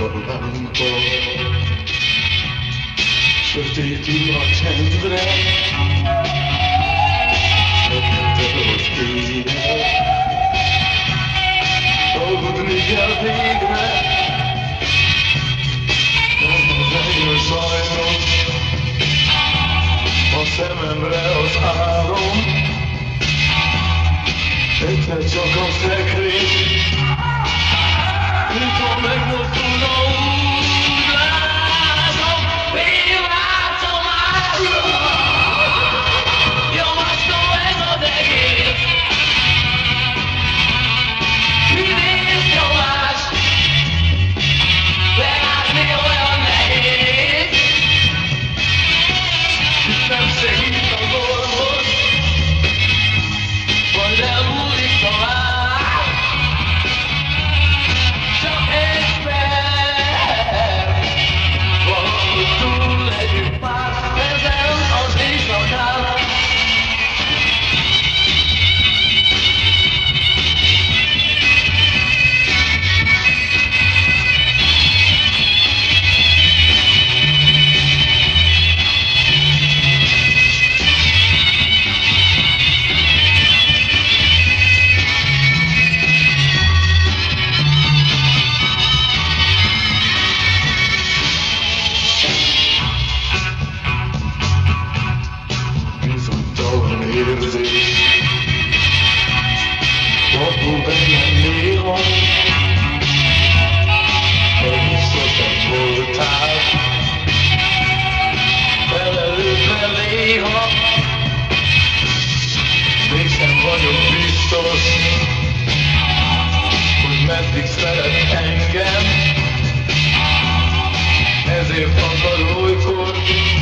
lámpa, sötétül a csendre, megette az élet. Aludni kell végre, nem az enyém sajnos, a szememre az álom. Egyszer csak a szekrény, mikor megmozdul a úgy látom, látom át. Nyomasztó ez az egész, idéz nyomás, belátni olyan nehéz. Nem segít az orvos, majd elmúlik tovább. Csak egy perc, valahogy túl legyünk már ezen az éjszakán. Bizonytalan érzés, lapul bennem néha, hogy sosem voltál felelőtlen néha. Mégsem vagyok biztos, hogy meddig szeret engem, ezért akar olykor